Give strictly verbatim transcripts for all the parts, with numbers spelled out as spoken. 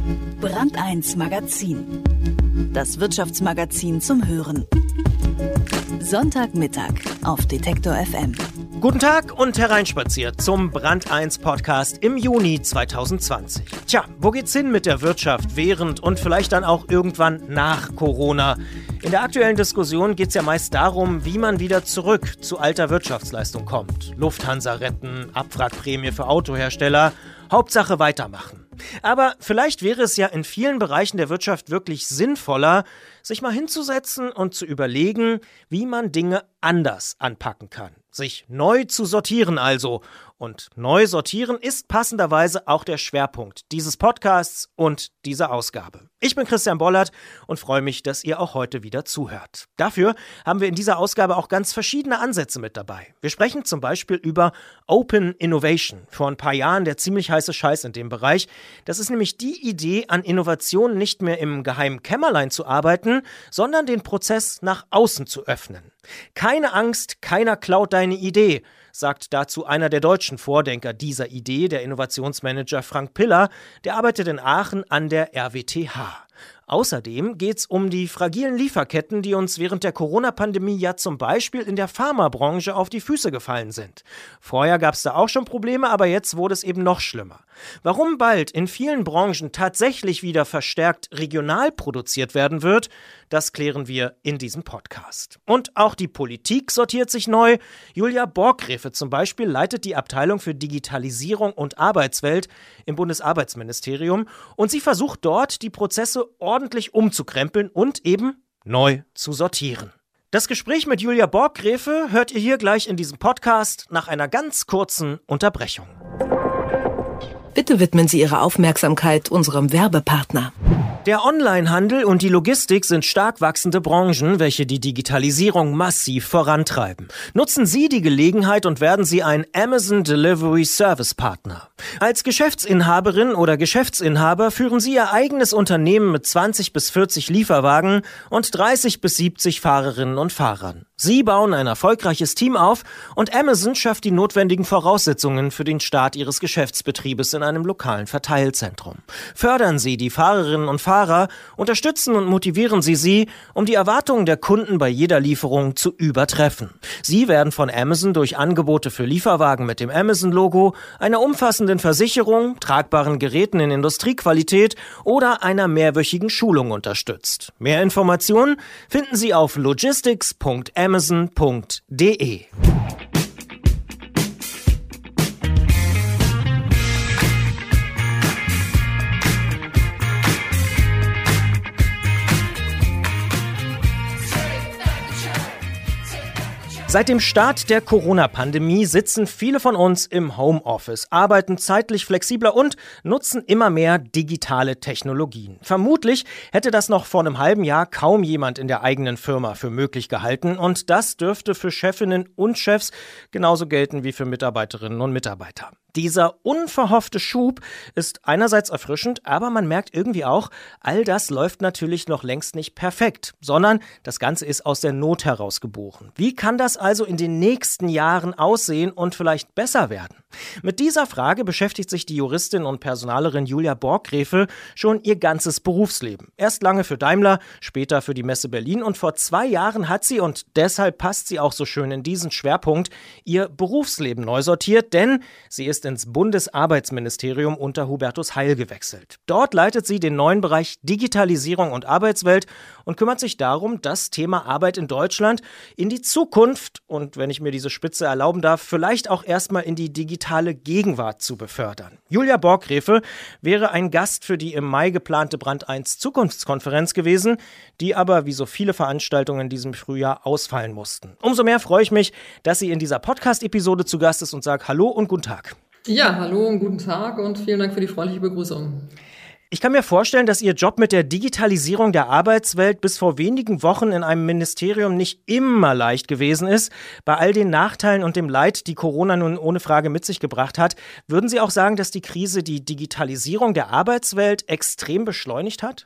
Brand eins Magazin. Das Wirtschaftsmagazin zum Hören. Sonntagmittag auf Detektor F M. Guten Tag und hereinspaziert zum Brand eins Podcast im Juni zwanzig zwanzig. Tja, wo geht's hin mit der Wirtschaft während und vielleicht dann auch irgendwann nach Corona? In der aktuellen Diskussion geht's ja meist darum, wie man wieder zurück zu alter Wirtschaftsleistung kommt. Lufthansa retten, Abwrackprämie für Autohersteller, Hauptsache weitermachen. Aber vielleicht wäre es ja in vielen Bereichen der Wirtschaft wirklich sinnvoller, sich mal hinzusetzen und zu überlegen, wie man Dinge anders anpacken kann. Sich neu zu sortieren also. Und neu sortieren ist passenderweise auch der Schwerpunkt dieses Podcasts und dieser Ausgabe. Ich bin Christian Bollert und freue mich, dass ihr auch heute wieder zuhört. Dafür haben wir in dieser Ausgabe auch ganz verschiedene Ansätze mit dabei. Wir sprechen zum Beispiel über Open Innovation. Vor ein paar Jahren der ziemlich heiße Scheiß in dem Bereich. Das ist nämlich die Idee, an Innovationen nicht mehr im geheimen Kämmerlein zu arbeiten, sondern den Prozess nach außen zu öffnen. Keine Angst, keiner klaut deine Idee, sagt dazu einer der deutschen Vordenker dieser Idee, der Innovationsmanager Frank Piller, der arbeitet in Aachen an der R W T H. Außerdem geht's um die fragilen Lieferketten, die uns während der Corona-Pandemie ja zum Beispiel in der Pharmabranche auf die Füße gefallen sind. Vorher gab's da auch schon Probleme, aber jetzt wurde es eben noch schlimmer. Warum bald in vielen Branchen tatsächlich wieder verstärkt regional produziert werden wird, das klären wir in diesem Podcast. Und auch die Politik sortiert sich neu. Julia Borgrefe zum Beispiel leitet die Abteilung für Digitalisierung und Arbeitswelt im Bundesarbeitsministerium und sie versucht dort, die Prozesse ordentlich umzukrempeln und eben neu zu sortieren. Das Gespräch mit Julia Borgrefe hört ihr hier gleich in diesem Podcast nach einer ganz kurzen Unterbrechung. Bitte widmen Sie Ihre Aufmerksamkeit unserem Werbepartner. Der Onlinehandel und die Logistik sind stark wachsende Branchen, welche die Digitalisierung massiv vorantreiben. Nutzen Sie die Gelegenheit und werden Sie ein Amazon Delivery Service Partner. Als Geschäftsinhaberin oder Geschäftsinhaber führen Sie Ihr eigenes Unternehmen mit zwanzig bis vierzig Lieferwagen und dreißig bis siebzig Fahrerinnen und Fahrern. Sie bauen ein erfolgreiches Team auf und Amazon schafft die notwendigen Voraussetzungen für den Start Ihres Geschäftsbetriebes in einem lokalen Verteilzentrum. Fördern Sie die Fahrerinnen und Fahrer, unterstützen und motivieren Sie sie, um die Erwartungen der Kunden bei jeder Lieferung zu übertreffen. Sie werden von Amazon durch Angebote für Lieferwagen mit dem Amazon-Logo, einer umfassenden Versicherung, tragbaren Geräten in Industriequalität oder einer mehrwöchigen Schulung unterstützt. Mehr Informationen finden Sie auf logistics punkt amazon punkt de. Seit dem Start der Corona-Pandemie sitzen viele von uns im Homeoffice, arbeiten zeitlich flexibler und nutzen immer mehr digitale Technologien. Vermutlich hätte das noch vor einem halben Jahr kaum jemand in der eigenen Firma für möglich gehalten und das dürfte für Chefinnen und Chefs genauso gelten wie für Mitarbeiterinnen und Mitarbeiter. Dieser unverhoffte Schub ist einerseits erfrischend, aber man merkt irgendwie auch, all das läuft natürlich noch längst nicht perfekt, sondern das Ganze ist aus der Not heraus geboren. Wie kann das also in den nächsten Jahren aussehen und vielleicht besser werden? Mit dieser Frage beschäftigt sich die Juristin und Personalerin Julia Borgrefe schon ihr ganzes Berufsleben. Erst lange für Daimler, später für die Messe Berlin und vor zwei Jahren hat sie, und deshalb passt sie auch so schön in diesen Schwerpunkt, ihr Berufsleben neu sortiert, denn sie ist ins Bundesarbeitsministerium unter Hubertus Heil gewechselt. Dort leitet sie den neuen Bereich Digitalisierung und Arbeitswelt und kümmert sich darum, das Thema Arbeit in Deutschland in die Zukunft und, wenn ich mir diese Spitze erlauben darf, vielleicht auch erstmal in die digitale Gegenwart zu befördern. Julia Borgrefe wäre ein Gast für die im Mai geplante Brand eins Zukunftskonferenz gewesen, die aber wie so viele Veranstaltungen in diesem Frühjahr ausfallen mussten. Umso mehr freue ich mich, dass sie in dieser Podcast-Episode zu Gast ist und sage Hallo und guten Tag. Ja, hallo und guten Tag und vielen Dank für die freundliche Begrüßung. Ich kann mir vorstellen, dass Ihr Job mit der Digitalisierung der Arbeitswelt bis vor wenigen Wochen in einem Ministerium nicht immer leicht gewesen ist. Bei all den Nachteilen und dem Leid, die Corona nun ohne Frage mit sich gebracht hat, würden Sie auch sagen, dass die Krise die Digitalisierung der Arbeitswelt extrem beschleunigt hat?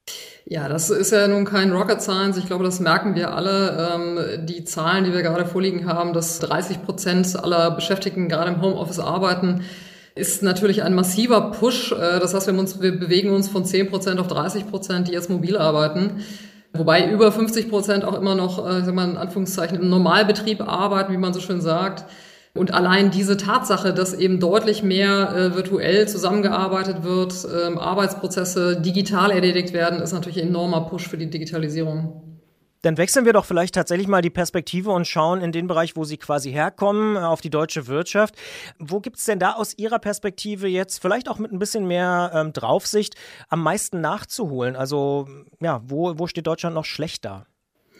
Ja, das ist ja nun kein Rocket Science. Ich glaube, das merken wir alle. Die Zahlen, die wir gerade vorliegen haben, dass dreißig Prozent aller Beschäftigten gerade im Homeoffice arbeiten, ist natürlich ein massiver Push. Das heißt, wir, uns, wir bewegen uns von zehn Prozent auf dreißig Prozent, die jetzt mobil arbeiten. Wobei über fünfzig Prozent auch immer noch, äh, sagen wir mal in Anführungszeichen, im Normalbetrieb arbeiten, wie man so schön sagt. Und allein diese Tatsache, dass eben deutlich mehr äh, virtuell zusammengearbeitet wird, äh, Arbeitsprozesse digital erledigt werden, ist natürlich ein enormer Push für die Digitalisierung. Dann wechseln wir doch vielleicht tatsächlich mal die Perspektive und schauen in den Bereich, wo Sie quasi herkommen, auf die deutsche Wirtschaft. Wo gibt es denn da aus Ihrer Perspektive jetzt, vielleicht auch mit ein bisschen mehr ähm, Draufsicht, am meisten nachzuholen? Also ja, wo, wo steht Deutschland noch schlecht da?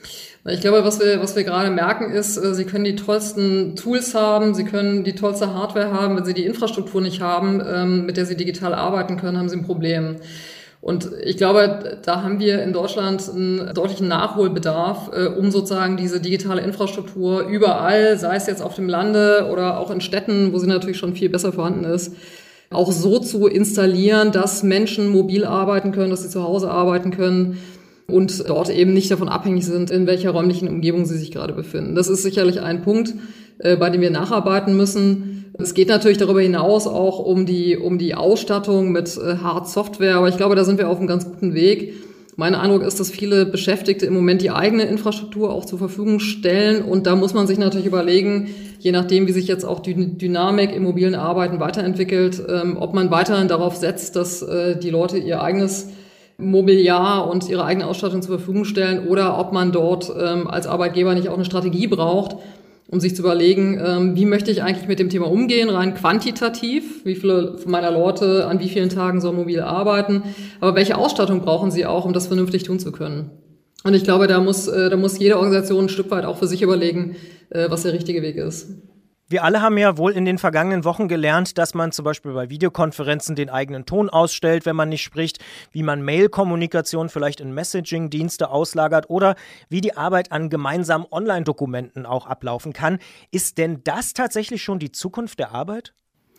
Ich glaube, was wir, was wir gerade merken ist, Sie können die tollsten Tools haben, Sie können die tollste Hardware haben, wenn Sie die Infrastruktur nicht haben, mit der Sie digital arbeiten können, haben Sie ein Problem. Und ich glaube, da haben wir in Deutschland einen deutlichen Nachholbedarf, um sozusagen diese digitale Infrastruktur überall, sei es jetzt auf dem Lande oder auch in Städten, wo sie natürlich schon viel besser vorhanden ist, auch so zu installieren, dass Menschen mobil arbeiten können, dass sie zu Hause arbeiten können und dort eben nicht davon abhängig sind, in welcher räumlichen Umgebung sie sich gerade befinden. Das ist sicherlich ein Punkt, bei dem wir nacharbeiten müssen. Es geht natürlich darüber hinaus auch um die, um die Ausstattung mit äh, Hard-Software, aber ich glaube, da sind wir auf einem ganz guten Weg. Mein Eindruck ist, dass viele Beschäftigte im Moment die eigene Infrastruktur auch zur Verfügung stellen und da muss man sich natürlich überlegen, je nachdem, wie sich jetzt auch die Dynamik im mobilen Arbeiten weiterentwickelt, ähm, ob man weiterhin darauf setzt, dass äh, die Leute ihr eigenes Mobiliar und ihre eigene Ausstattung zur Verfügung stellen oder ob man dort ähm, als Arbeitgeber nicht auch eine Strategie braucht, um sich zu überlegen, ähm, wie möchte ich eigentlich mit dem Thema umgehen, rein quantitativ, wie viele meiner Leute an wie vielen Tagen sollen mobil arbeiten, aber welche Ausstattung brauchen sie auch, um das vernünftig tun zu können. Und ich glaube, da muss, äh, da muss jede Organisation ein Stück weit auch für sich überlegen, äh, was der richtige Weg ist. Wir alle haben ja wohl in den vergangenen Wochen gelernt, dass man zum Beispiel bei Videokonferenzen den eigenen Ton ausstellt, wenn man nicht spricht, wie man Mail-Kommunikation vielleicht in Messaging-Dienste auslagert oder wie die Arbeit an gemeinsamen Online-Dokumenten auch ablaufen kann. Ist denn das tatsächlich schon die Zukunft der Arbeit?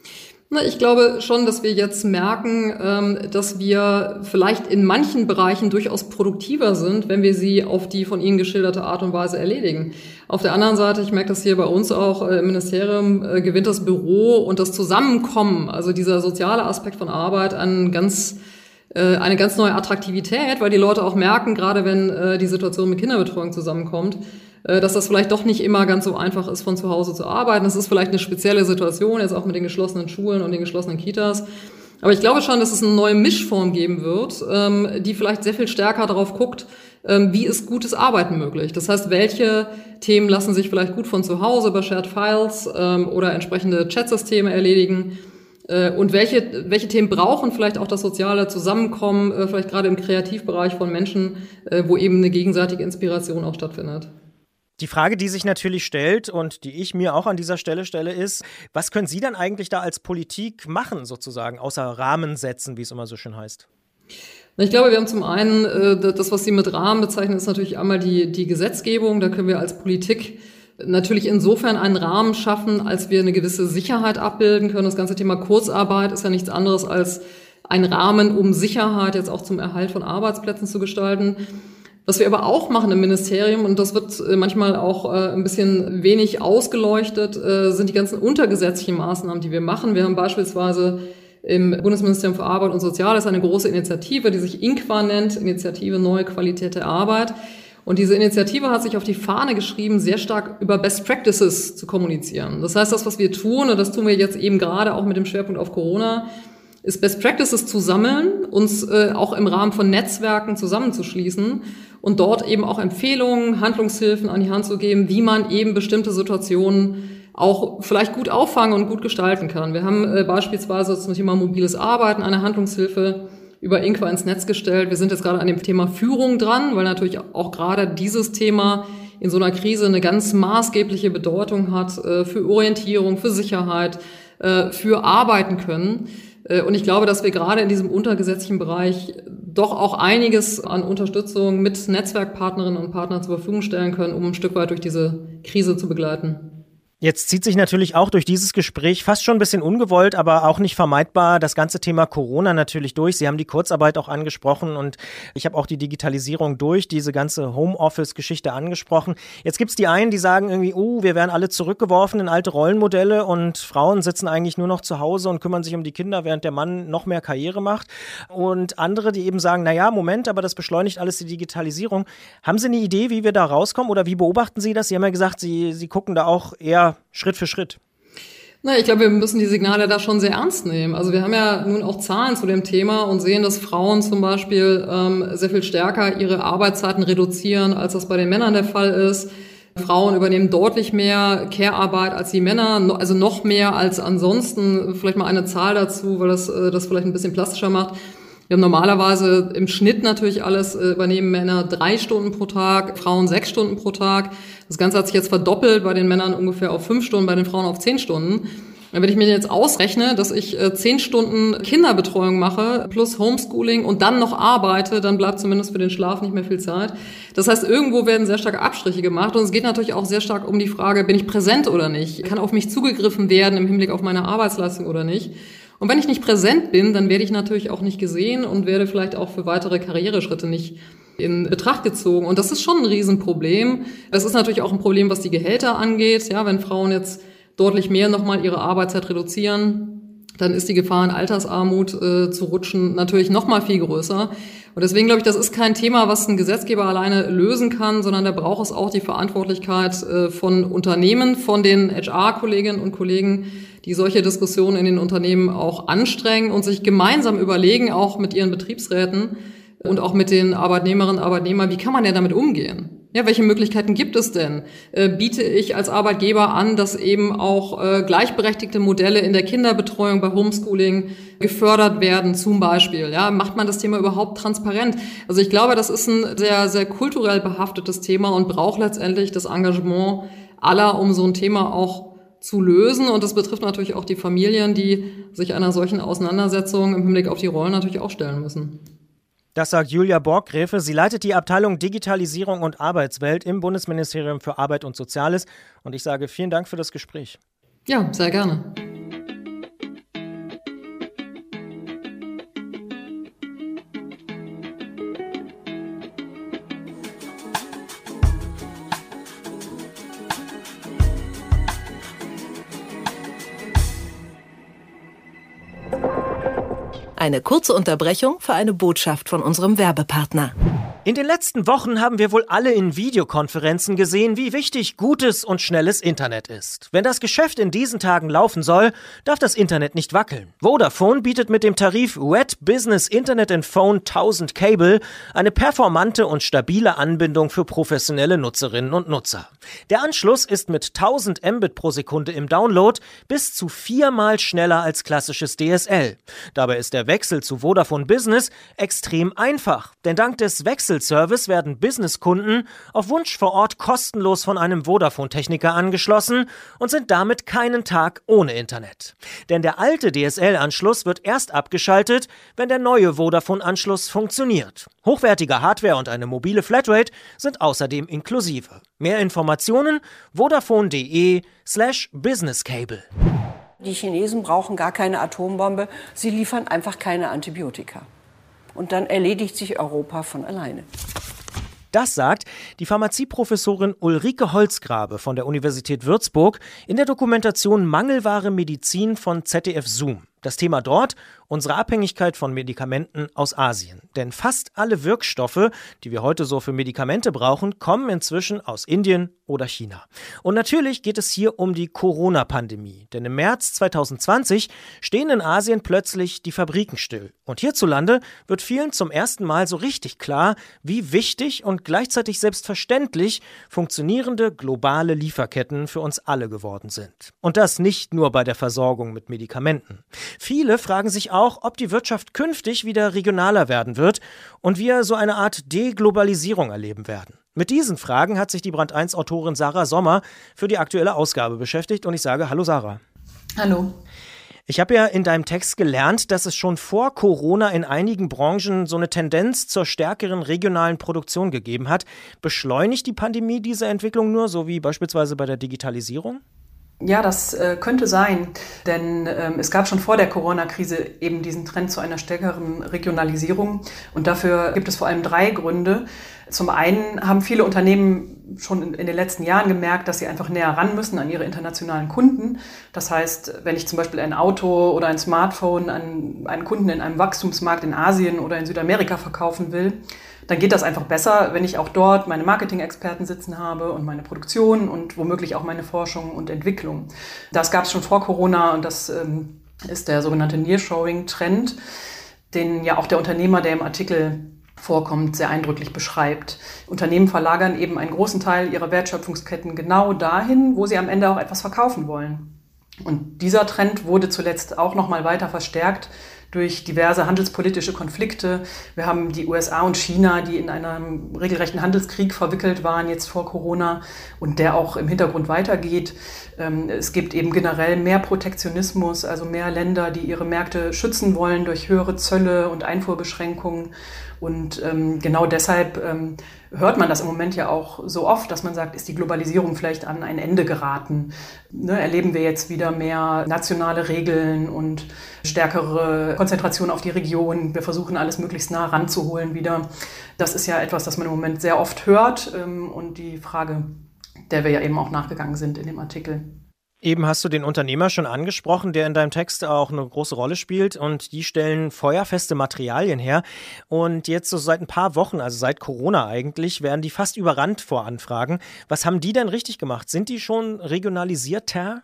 Na, ich glaube schon, dass wir jetzt merken, ähm, dass wir vielleicht in manchen Bereichen durchaus produktiver sind, wenn wir sie auf die von Ihnen geschilderte Art und Weise erledigen. Auf der anderen Seite, ich merke das hier bei uns auch äh, im Ministerium, äh, gewinnt das Büro und das Zusammenkommen, also dieser soziale Aspekt von Arbeit, an ganz äh, eine ganz neue Attraktivität, weil die Leute auch merken, gerade wenn äh, die Situation mit Kinderbetreuung zusammenkommt, dass das vielleicht doch nicht immer ganz so einfach ist, von zu Hause zu arbeiten. Das ist vielleicht eine spezielle Situation, jetzt auch mit den geschlossenen Schulen und den geschlossenen Kitas. Aber ich glaube schon, dass es eine neue Mischform geben wird, die vielleicht sehr viel stärker darauf guckt, wie ist gutes Arbeiten möglich. Das heißt, welche Themen lassen sich vielleicht gut von zu Hause über Shared Files oder entsprechende Chatsysteme erledigen und welche, welche Themen brauchen vielleicht auch das soziale Zusammenkommen, vielleicht gerade im Kreativbereich von Menschen, wo eben eine gegenseitige Inspiration auch stattfindet. Die Frage, die sich natürlich stellt und die ich mir auch an dieser Stelle stelle, ist, was können Sie dann eigentlich da als Politik machen, sozusagen, außer Rahmen setzen, wie es immer so schön heißt? Ich glaube, wir haben zum einen, das, was Sie mit Rahmen bezeichnen, ist natürlich einmal die, die Gesetzgebung. Da können wir als Politik natürlich insofern einen Rahmen schaffen, als wir eine gewisse Sicherheit abbilden können. Das ganze Thema Kurzarbeit ist ja nichts anderes als ein Rahmen, um Sicherheit jetzt auch zum Erhalt von Arbeitsplätzen zu gestalten. Was wir aber auch machen im Ministerium, und das wird manchmal auch äh, ein bisschen wenig ausgeleuchtet, äh, sind die ganzen untergesetzlichen Maßnahmen, die wir machen. Wir haben beispielsweise im Bundesministerium für Arbeit und Soziales eine große Initiative, die sich INQUA nennt, Initiative Neue Qualität der Arbeit. Und diese Initiative hat sich auf die Fahne geschrieben, sehr stark über Best Practices zu kommunizieren. Das heißt, das, was wir tun, und das tun wir jetzt eben gerade auch mit dem Schwerpunkt auf Corona, ist Best Practices zu sammeln, uns äh, auch im Rahmen von Netzwerken zusammenzuschließen und dort eben auch Empfehlungen, Handlungshilfen an die Hand zu geben, wie man eben bestimmte Situationen auch vielleicht gut auffangen und gut gestalten kann. Wir haben äh, beispielsweise zum Thema mobiles Arbeiten eine Handlungshilfe über INQUA ins Netz gestellt. Wir sind jetzt gerade an dem Thema Führung dran, weil natürlich auch gerade dieses Thema in so einer Krise eine ganz maßgebliche Bedeutung hat äh, für Orientierung, für Sicherheit, äh, für Arbeiten können. Und ich glaube, dass wir gerade in diesem untergesetzlichen Bereich doch auch einiges an Unterstützung mit Netzwerkpartnerinnen und Partnern zur Verfügung stellen können, um ein Stück weit durch diese Krise zu begleiten. Jetzt zieht sich natürlich auch durch dieses Gespräch fast schon ein bisschen ungewollt, aber auch nicht vermeidbar das ganze Thema Corona natürlich durch. Sie haben die Kurzarbeit auch angesprochen und ich habe auch die Digitalisierung durch, diese ganze Homeoffice-Geschichte angesprochen. Jetzt gibt's die einen, die sagen irgendwie, oh, wir werden alle zurückgeworfen in alte Rollenmodelle und Frauen sitzen eigentlich nur noch zu Hause und kümmern sich um die Kinder, während der Mann noch mehr Karriere macht. Und andere, die eben sagen, na ja, Moment, aber das beschleunigt alles die Digitalisierung. Haben Sie eine Idee, wie wir da rauskommen oder wie beobachten Sie das? Sie haben ja gesagt, Sie, Sie gucken da auch eher Schritt für Schritt. Na, ich glaube, wir müssen die Signale da schon sehr ernst nehmen. Also wir haben ja nun auch Zahlen zu dem Thema und sehen, dass Frauen zum Beispiel ähm, sehr viel stärker ihre Arbeitszeiten reduzieren, als das bei den Männern der Fall ist. Frauen übernehmen deutlich mehr Care-Arbeit als die Männer, also noch mehr als ansonsten. Vielleicht mal eine Zahl dazu, weil das äh, das vielleicht ein bisschen plastischer macht. Wir haben normalerweise im Schnitt natürlich alles, äh, übernehmen Männer drei Stunden pro Tag, Frauen sechs Stunden pro Tag. Das Ganze hat sich jetzt verdoppelt, bei den Männern ungefähr auf fünf Stunden, bei den Frauen auf zehn Stunden. Wenn ich mir jetzt ausrechne, dass ich äh, zehn Stunden Kinderbetreuung mache, plus Homeschooling und dann noch arbeite, dann bleibt zumindest für den Schlaf nicht mehr viel Zeit. Das heißt, irgendwo werden sehr starke Abstriche gemacht und es geht natürlich auch sehr stark um die Frage, bin ich präsent oder nicht? Kann auf mich zugegriffen werden im Hinblick auf meine Arbeitsleistung oder nicht? Und wenn ich nicht präsent bin, dann werde ich natürlich auch nicht gesehen und werde vielleicht auch für weitere Karriereschritte nicht in Betracht gezogen. Und das ist schon ein Riesenproblem. Das ist natürlich auch ein Problem, was die Gehälter angeht. Ja, wenn Frauen jetzt deutlich mehr nochmal ihre Arbeitszeit reduzieren, dann ist die Gefahr, in Altersarmut äh, zu rutschen, natürlich nochmal viel größer. Und deswegen glaube ich, das ist kein Thema, was ein Gesetzgeber alleine lösen kann, sondern da braucht es auch die Verantwortlichkeit äh, von Unternehmen, von den H R-Kolleginnen und Kollegen, die solche Diskussionen in den Unternehmen auch anstrengen und sich gemeinsam überlegen, auch mit ihren Betriebsräten und auch mit den Arbeitnehmerinnen und Arbeitnehmern, wie kann man denn damit umgehen? Ja, welche Möglichkeiten gibt es denn? Äh, biete ich als Arbeitgeber an, dass eben auch äh, gleichberechtigte Modelle in der Kinderbetreuung bei Homeschooling gefördert werden, zum Beispiel? Ja, macht man das Thema überhaupt transparent? Also ich glaube, das ist ein sehr, sehr kulturell behaftetes Thema und braucht letztendlich das Engagement aller, um so ein Thema auch zu lösen. Und das betrifft natürlich auch die Familien, die sich einer solchen Auseinandersetzung im Hinblick auf die Rollen natürlich auch stellen müssen. Das sagt Julia Borggräfe. Sie leitet die Abteilung Digitalisierung und Arbeitswelt im Bundesministerium für Arbeit und Soziales. Und ich sage vielen Dank für das Gespräch. Ja, sehr gerne. Eine kurze Unterbrechung für eine Botschaft von unserem Werbepartner. In den letzten Wochen haben wir wohl alle in Videokonferenzen gesehen, wie wichtig gutes und schnelles Internet ist. Wenn das Geschäft in diesen Tagen laufen soll, darf das Internet nicht wackeln. Vodafone bietet mit dem Tarif Red Business Internet and Phone tausend Cable eine performante und stabile Anbindung für professionelle Nutzerinnen und Nutzer. Der Anschluss ist mit tausend Mbit pro Sekunde im Download bis zu viermal schneller als klassisches D S L. Dabei ist der Wechsel zu Vodafone Business extrem einfach, denn dank des Wechsels Service werden Businesskunden auf Wunsch vor Ort kostenlos von einem Vodafone-Techniker angeschlossen und sind damit keinen Tag ohne Internet. Denn der alte D S L-Anschluss wird erst abgeschaltet, wenn der neue Vodafone-Anschluss funktioniert. Hochwertige Hardware und eine mobile Flatrate sind außerdem inklusive. Mehr Informationen vodafone.de slash businesscable. Die Chinesen brauchen gar keine Atombombe, sie liefern einfach keine Antibiotika. Und dann erledigt sich Europa von alleine. Das sagt die Pharmazieprofessorin Ulrike Holzgrabe von der Universität Würzburg in der Dokumentation Mangelware Medizin von Z D F Zoom. Das Thema dort: unsere Abhängigkeit von Medikamenten aus Asien. Denn fast alle Wirkstoffe, die wir heute so für Medikamente brauchen, kommen inzwischen aus Indien oder China. Und natürlich geht es hier um die Corona-Pandemie. Denn im März zwanzig zwanzig stehen in Asien plötzlich die Fabriken still. Und hierzulande wird vielen zum ersten Mal so richtig klar, wie wichtig und gleichzeitig selbstverständlich funktionierende globale Lieferketten für uns alle geworden sind. Und das nicht nur bei der Versorgung mit Medikamenten. Viele fragen sich auch, ob die Wirtschaft künftig wieder regionaler werden wird und wir so eine Art Deglobalisierung erleben werden. Mit diesen Fragen hat sich die Brand eins Autorin Sarah Sommer für die aktuelle Ausgabe beschäftigt und ich sage Hallo Sarah. Hallo. Ich habe ja in deinem Text gelernt, dass es schon vor Corona in einigen Branchen so eine Tendenz zur stärkeren regionalen Produktion gegeben hat. Beschleunigt die Pandemie diese Entwicklung nur, so wie beispielsweise bei der Digitalisierung? Ja, das äh, könnte sein, denn ähm, es gab schon vor der Corona-Krise eben diesen Trend zu einer stärkeren Regionalisierung und dafür gibt es vor allem drei Gründe. Zum einen haben viele Unternehmen schon in, in den letzten Jahren gemerkt, dass sie einfach näher ran müssen an ihre internationalen Kunden. Das heißt, wenn ich zum Beispiel ein Auto oder ein Smartphone an einen Kunden in einem Wachstumsmarkt in Asien oder in Südamerika verkaufen will, dann geht das einfach besser, wenn ich auch dort meine Marketing-Experten sitzen habe und meine Produktion und womöglich auch meine Forschung und Entwicklung. Das gab es schon vor Corona und das ähm, ist der sogenannte Nearshoring-Trend, den ja auch der Unternehmer, der im Artikel vorkommt, sehr eindrücklich beschreibt. Unternehmen verlagern eben einen großen Teil ihrer Wertschöpfungsketten genau dahin, wo sie am Ende auch etwas verkaufen wollen. Und dieser Trend wurde zuletzt auch noch mal weiter verstärkt durch diverse handelspolitische Konflikte. Wir haben die U S A und China, die in einem regelrechten Handelskrieg verwickelt waren, jetzt vor Corona, und der auch im Hintergrund weitergeht. Es gibt eben generell mehr Protektionismus, also mehr Länder, die ihre Märkte schützen wollen durch höhere Zölle und Einfuhrbeschränkungen. Und ähm, genau deshalb ähm, hört man das im Moment ja auch so oft, dass man sagt, ist die Globalisierung vielleicht an ein Ende geraten? Ne, erleben wir jetzt wieder mehr nationale Regeln und stärkere Konzentration auf die Region? Wir versuchen, alles möglichst nah ranzuholen wieder. Das ist ja etwas, das man im Moment sehr oft hört ähm, und die Frage, der wir ja eben auch nachgegangen sind in dem Artikel. Eben hast du den Unternehmer schon angesprochen, der in deinem Text auch eine große Rolle spielt, und die stellen feuerfeste Materialien her. Und jetzt so seit ein paar Wochen, also seit Corona eigentlich, werden die fast überrannt vor Anfragen. Was haben die denn richtig gemacht? Sind die schon regionalisierter?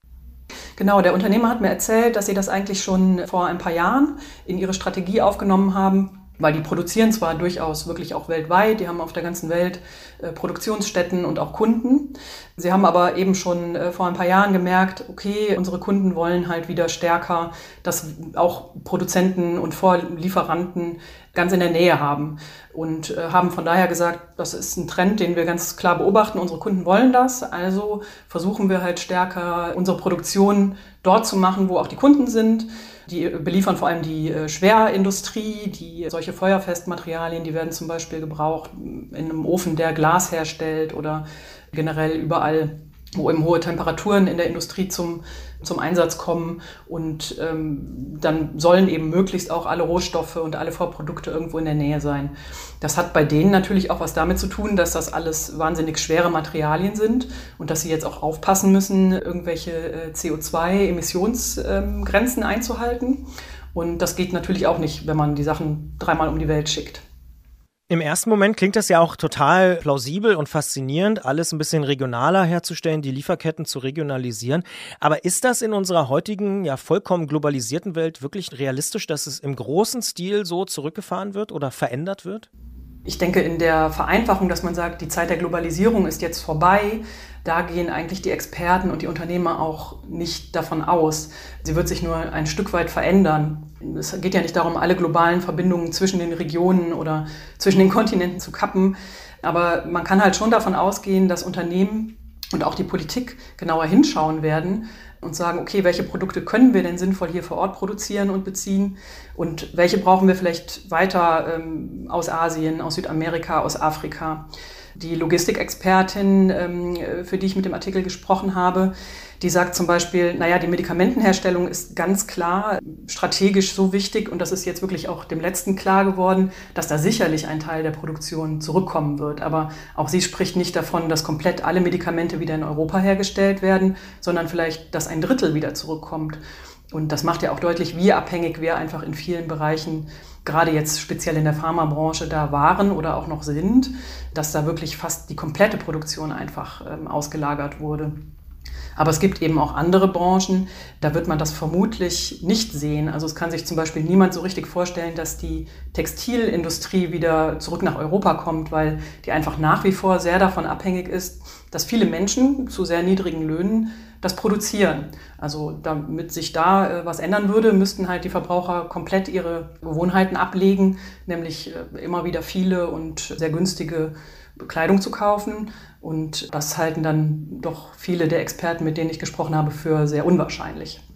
Genau, der Unternehmer hat mir erzählt, dass sie das eigentlich schon vor ein paar Jahren in ihre Strategie aufgenommen haben. Weil die produzieren zwar durchaus wirklich auch weltweit, die haben auf der ganzen Welt äh, Produktionsstätten und auch Kunden. Sie haben aber eben schon äh, vor ein paar Jahren gemerkt, okay, unsere Kunden wollen halt wieder stärker, dass auch Produzenten und Vorlieferanten ganz in der Nähe haben. Und äh, haben von daher gesagt, das ist ein Trend, den wir ganz klar beobachten. Unsere Kunden wollen das, also versuchen wir halt stärker unsere Produktion dort zu machen, wo auch die Kunden sind. Die beliefern vor allem die äh, Schwerindustrie, die solche Feuerfestmaterialien, die werden zum Beispiel gebraucht in einem Ofen, der Glas herstellt, oder generell überall, wo eben hohe Temperaturen in der Industrie zum, zum Einsatz kommen. Und ähm, dann sollen eben möglichst auch alle Rohstoffe und alle Vorprodukte irgendwo in der Nähe sein. Das hat bei denen natürlich auch was damit zu tun, dass das alles wahnsinnig schwere Materialien sind und dass sie jetzt auch aufpassen müssen, irgendwelche äh, C O zwei Emissionsgrenzen ähm, einzuhalten. Und das geht natürlich auch nicht, wenn man die Sachen dreimal um die Welt schickt. Im ersten Moment klingt das ja auch total plausibel und faszinierend, alles ein bisschen regionaler herzustellen, die Lieferketten zu regionalisieren. Aber ist das in unserer heutigen, ja vollkommen globalisierten Welt wirklich realistisch, dass es im großen Stil so zurückgefahren wird oder verändert wird? Ich denke, in der Vereinfachung, dass man sagt, die Zeit der Globalisierung ist jetzt vorbei, da gehen eigentlich die Experten und die Unternehmer auch nicht davon aus. Sie wird sich nur ein Stück weit verändern. Es geht ja nicht darum, alle globalen Verbindungen zwischen den Regionen oder zwischen den Kontinenten zu kappen. Aber man kann halt schon davon ausgehen, dass Unternehmen und auch die Politik genauer hinschauen werden und sagen, okay, welche Produkte können wir denn sinnvoll hier vor Ort produzieren und beziehen und welche brauchen wir vielleicht weiter ähm, aus Asien, aus Südamerika, aus Afrika. Die Logistikexpertin, ähm, für die ich mit dem Artikel gesprochen habe, die sagt zum Beispiel, naja, die Medikamentenherstellung ist ganz klar strategisch so wichtig, und das ist jetzt wirklich auch dem Letzten klar geworden, dass da sicherlich ein Teil der Produktion zurückkommen wird. Aber auch sie spricht nicht davon, dass komplett alle Medikamente wieder in Europa hergestellt werden, sondern vielleicht, dass ein Drittel wieder zurückkommt. Und das macht ja auch deutlich, wie abhängig wir einfach in vielen Bereichen, gerade jetzt speziell in der Pharmabranche, da waren oder auch noch sind, dass da wirklich fast die komplette Produktion einfach ähm, ausgelagert wurde. Aber es gibt eben auch andere Branchen, da wird man das vermutlich nicht sehen. Also es kann sich zum Beispiel niemand so richtig vorstellen, dass die Textilindustrie wieder zurück nach Europa kommt, weil die einfach nach wie vor sehr davon abhängig ist, dass viele Menschen zu sehr niedrigen Löhnen das produzieren. Also damit sich da äh, was ändern würde, müssten halt die Verbraucher komplett ihre Gewohnheiten ablegen, nämlich äh, immer wieder viele und sehr günstige Kleidung zu kaufen. Und das halten dann doch viele der Experten, mit denen ich gesprochen habe, für sehr unwahrscheinlich.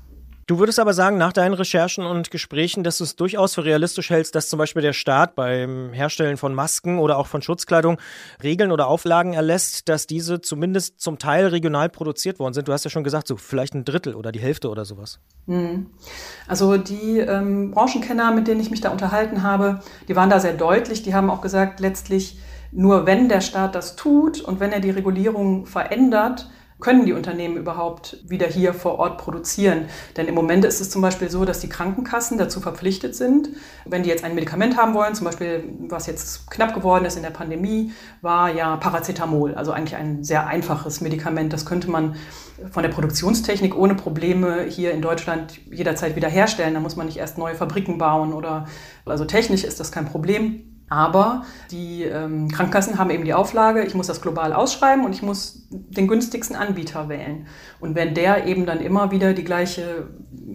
Du würdest aber sagen, nach deinen Recherchen und Gesprächen, dass du es durchaus für realistisch hältst, dass zum Beispiel der Staat beim Herstellen von Masken oder auch von Schutzkleidung Regeln oder Auflagen erlässt, dass diese zumindest zum Teil regional produziert worden sind. Du hast ja schon gesagt, so vielleicht ein Drittel oder die Hälfte oder sowas. Also die ähm, Branchenkenner, mit denen ich mich da unterhalten habe, die waren da sehr deutlich. Die haben auch gesagt, letztlich nur wenn der Staat das tut und wenn er die Regulierung verändert, können die Unternehmen überhaupt wieder hier vor Ort produzieren. Denn im Moment ist es zum Beispiel so, dass die Krankenkassen dazu verpflichtet sind, wenn die jetzt ein Medikament haben wollen, zum Beispiel was jetzt knapp geworden ist in der Pandemie, war ja Paracetamol, also eigentlich ein sehr einfaches Medikament. Das könnte man von der Produktionstechnik ohne Probleme hier in Deutschland jederzeit wieder herstellen. Da muss man nicht erst neue Fabriken bauen oder, also technisch ist das kein Problem. Aber die ähm, Krankenkassen haben eben die Auflage, ich muss das global ausschreiben und ich muss den günstigsten Anbieter wählen. Und wenn der eben dann immer wieder die gleiche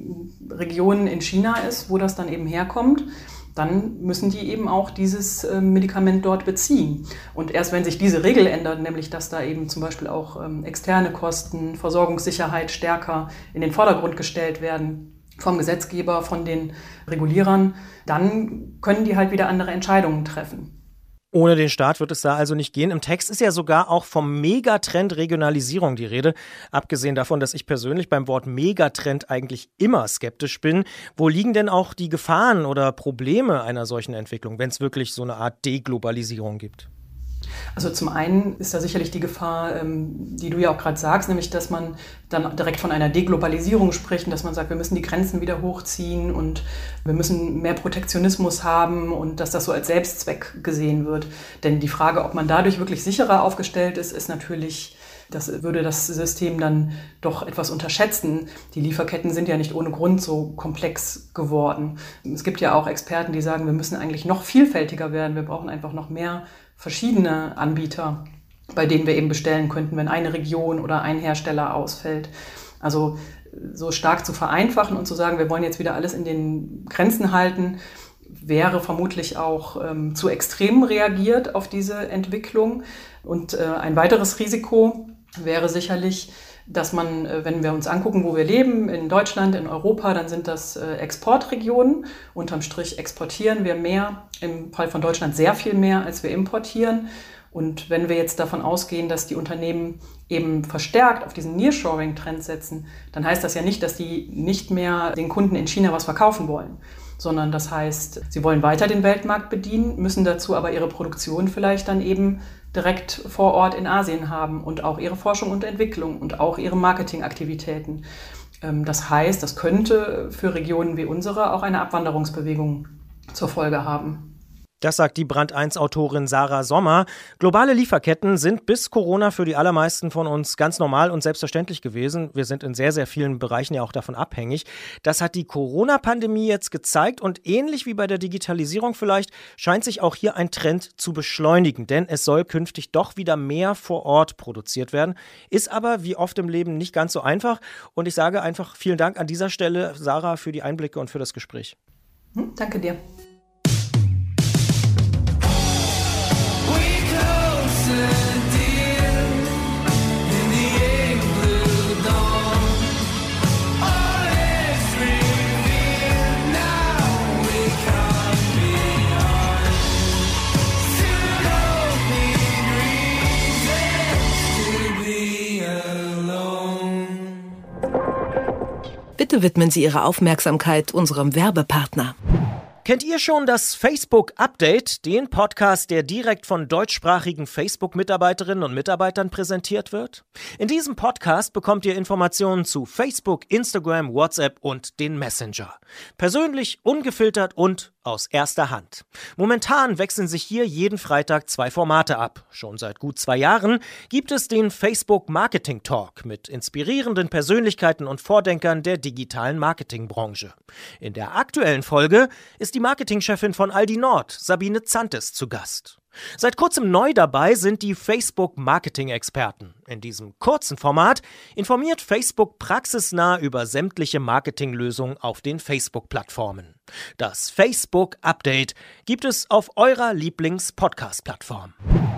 Region in China ist, wo das dann eben herkommt, dann müssen die eben auch dieses äh, Medikament dort beziehen. Und erst wenn sich diese Regel ändert, nämlich dass da eben zum Beispiel auch ähm, externe Kosten, Versorgungssicherheit stärker in den Vordergrund gestellt werden, vom Gesetzgeber, von den Regulierern, dann können die halt wieder andere Entscheidungen treffen. Ohne den Staat wird es da also nicht gehen. Im Text ist ja sogar auch vom Megatrend Regionalisierung die Rede. Abgesehen davon, dass ich persönlich beim Wort Megatrend eigentlich immer skeptisch bin. Wo liegen denn auch die Gefahren oder Probleme einer solchen Entwicklung, wenn es wirklich so eine Art Deglobalisierung gibt? Also zum einen ist da sicherlich die Gefahr, ähm, die du ja auch gerade sagst, nämlich dass man dann direkt von einer Deglobalisierung spricht und dass man sagt, wir müssen die Grenzen wieder hochziehen und wir müssen mehr Protektionismus haben und dass das so als Selbstzweck gesehen wird. Denn die Frage, ob man dadurch wirklich sicherer aufgestellt ist, ist natürlich, das würde das System dann doch etwas unterschätzen. Die Lieferketten sind ja nicht ohne Grund so komplex geworden. Es gibt ja auch Experten, die sagen, wir müssen eigentlich noch vielfältiger werden, wir brauchen einfach noch mehr verschiedene Anbieter, bei denen wir eben bestellen könnten, wenn eine Region oder ein Hersteller ausfällt. Also so stark zu vereinfachen und zu sagen, wir wollen jetzt wieder alles in den Grenzen halten, wäre vermutlich auch ähm, zu extrem reagiert auf diese Entwicklung. Und äh, ein weiteres Risiko wäre sicherlich, dass man, wenn wir uns angucken, wo wir leben, in Deutschland, in Europa, dann sind das Exportregionen. Unterm Strich exportieren wir mehr, im Fall von Deutschland sehr viel mehr, als wir importieren. Und wenn wir jetzt davon ausgehen, dass die Unternehmen eben verstärkt auf diesen Nearshoring-Trend setzen, dann heißt das ja nicht, dass die nicht mehr den Kunden in China was verkaufen wollen, sondern das heißt, sie wollen weiter den Weltmarkt bedienen, müssen dazu aber ihre Produktion vielleicht dann eben direkt vor Ort in Asien haben und auch ihre Forschung und Entwicklung und auch ihre Marketingaktivitäten. Das heißt, das könnte für Regionen wie unsere auch eine Abwanderungsbewegung zur Folge haben. Das sagt die Brand eins Autorin Sarah Sommer. Globale Lieferketten sind bis Corona für die allermeisten von uns ganz normal und selbstverständlich gewesen. Wir sind in sehr, sehr vielen Bereichen ja auch davon abhängig. Das hat die Corona-Pandemie jetzt gezeigt und ähnlich wie bei der Digitalisierung vielleicht scheint sich auch hier ein Trend zu beschleunigen, denn es soll künftig doch wieder mehr vor Ort produziert werden. Ist aber wie oft im Leben nicht ganz so einfach und ich sage einfach vielen Dank an dieser Stelle, Sarah, für die Einblicke und für das Gespräch. Hm, danke dir. Bitte widmen Sie Ihre Aufmerksamkeit unserem Werbepartner. Kennt ihr schon das Facebook-Update, den Podcast, der direkt von deutschsprachigen Facebook-Mitarbeiterinnen und Mitarbeitern präsentiert wird? In diesem Podcast bekommt ihr Informationen zu Facebook, Instagram, WhatsApp und den Messenger. Persönlich, ungefiltert und aus erster Hand. Momentan wechseln sich hier jeden Freitag zwei Formate ab. Schon seit gut zwei Jahren gibt es den Facebook Marketing Talk mit inspirierenden Persönlichkeiten und Vordenkern der digitalen Marketingbranche. In der aktuellen Folge ist die Marketingchefin von Aldi Nord, Sabine Zantes, zu Gast. Seit kurzem neu dabei sind die Facebook-Marketing-Experten. In diesem kurzen Format informiert Facebook praxisnah über sämtliche Marketinglösungen auf den Facebook-Plattformen. Das Facebook-Update gibt es auf eurer Lieblings-Podcast-Plattform.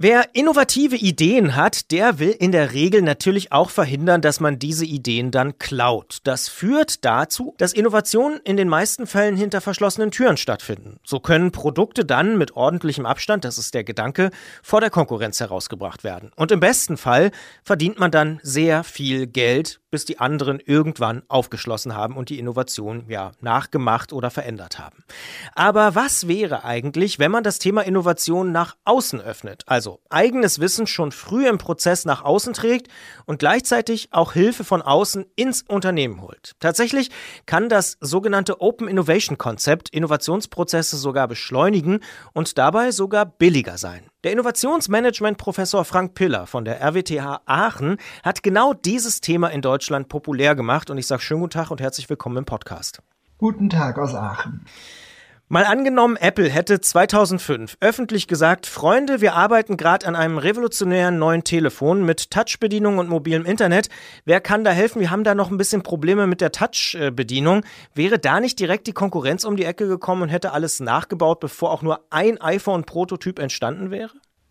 Wer innovative Ideen hat, der will in der Regel natürlich auch verhindern, dass man diese Ideen dann klaut. Das führt dazu, dass Innovationen in den meisten Fällen hinter verschlossenen Türen stattfinden. So können Produkte dann mit ordentlichem Abstand, das ist der Gedanke, vor der Konkurrenz herausgebracht werden. Und im besten Fall verdient man dann sehr viel Geld, bis die anderen irgendwann aufgeschlossen haben und die Innovation ja nachgemacht oder verändert haben. Aber was wäre eigentlich, wenn man das Thema Innovation nach außen öffnet? Also eigenes Wissen schon früh im Prozess nach außen trägt und gleichzeitig auch Hilfe von außen ins Unternehmen holt. Tatsächlich kann das sogenannte Open Innovation Konzept Innovationsprozesse sogar beschleunigen und dabei sogar billiger sein. Der Innovationsmanagement-Professor Frank Piller von der R W T H Aachen hat genau dieses Thema in Deutschland populär gemacht und ich sage schönen guten Tag und herzlich willkommen im Podcast. Guten Tag aus Aachen. Mal angenommen, Apple hätte zweitausendfünf öffentlich gesagt, Freunde, wir arbeiten gerade an einem revolutionären neuen Telefon mit Touch-Bedienung und mobilem Internet. Wer kann da helfen? Wir haben da noch ein bisschen Probleme mit der Touch-Bedienung. Wäre da nicht direkt die Konkurrenz um die Ecke gekommen und hätte alles nachgebaut, bevor auch nur ein iPhone-Prototyp entstanden wäre?